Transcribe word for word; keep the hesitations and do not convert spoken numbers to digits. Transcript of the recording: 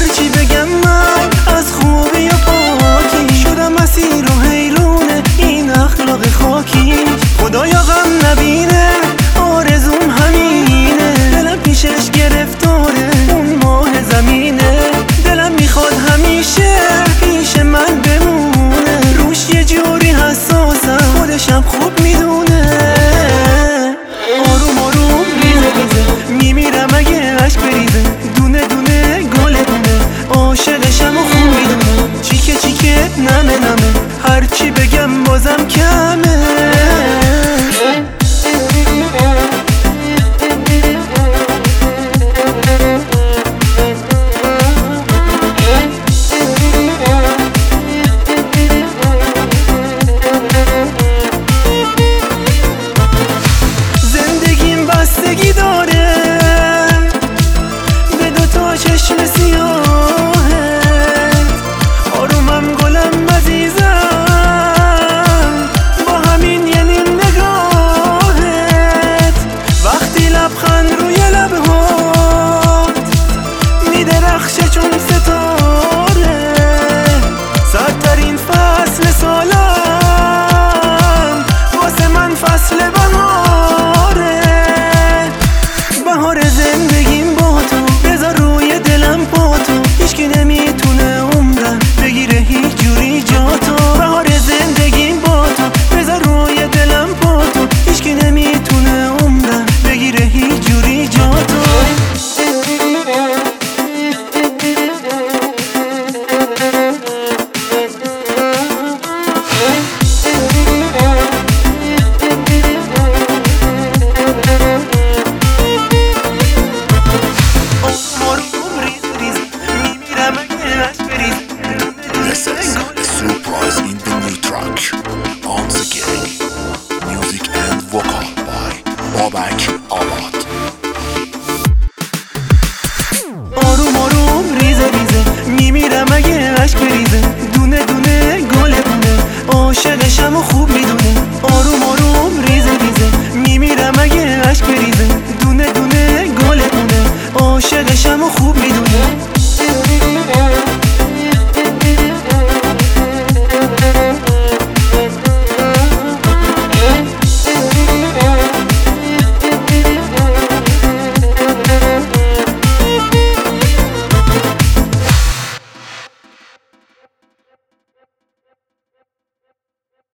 هرچی بگم من از خوبی و پاکی شدم مسیر و حیرونه این اخلاق خاکی. خدایا غم نبینه آرزوم همینه، دلم پیشش گرفتاره اون ماه زمینه. دلم میخواد همیشه پیش من بمونه، روش یه جوری حساسم خودشم خوب میدونه. آروم آروم ریزه ریزه میمیرم اگه عشق بریزه، دونه دونه گله دونه عاشقشم و خوب میدونه. چیکه چیکه نمه نمه هرچی بگم بازم کمه. بستگی داره به دوتا چشم سیاهت، آرومم گلم عزیزم با همین یه نیم نگاهت. وقتی لبخند روی لبهات میدرخشه چون ستاره، سردترین فصل سالم واسه من فصل بهاره. بهار زندگیم با تو بذار روی دلم با تو، هیچکی نمیتونه عمرم بگیره هیچ جوری جا تو. بهار زندگیم با تو بذار روی دلم با تو، هیچکی نمیتونه عمرم بگیره هیچ جوری جا تو. This is a surprise in the new track. Once again, music and vocal by Babak Abad. آروم آروم ریزه ریزه میمیرم اگه عشق بریزه، دونه دونه گله دونه عاشقشم و خوب میدونه. آروم آروم ریزه ریزه میمیرم اگه عشق بریزه، دونه دونه گله دونه عاشقشم و خوب میدونه.